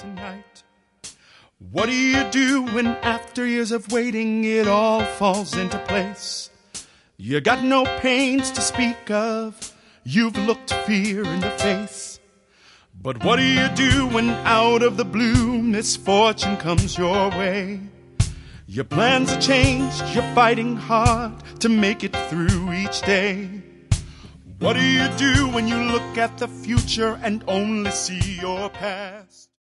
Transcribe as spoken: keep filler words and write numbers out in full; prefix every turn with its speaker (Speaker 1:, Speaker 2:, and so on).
Speaker 1: tonight. What do you do when after years of waiting it all falls into place? You got no pains to speak of, you've looked fear in the face. But what do you do when out of the blue misfortune comes your way? Your plans are changed, you're fighting hard to make it through each day. What do you do when you look at the future and only see your past?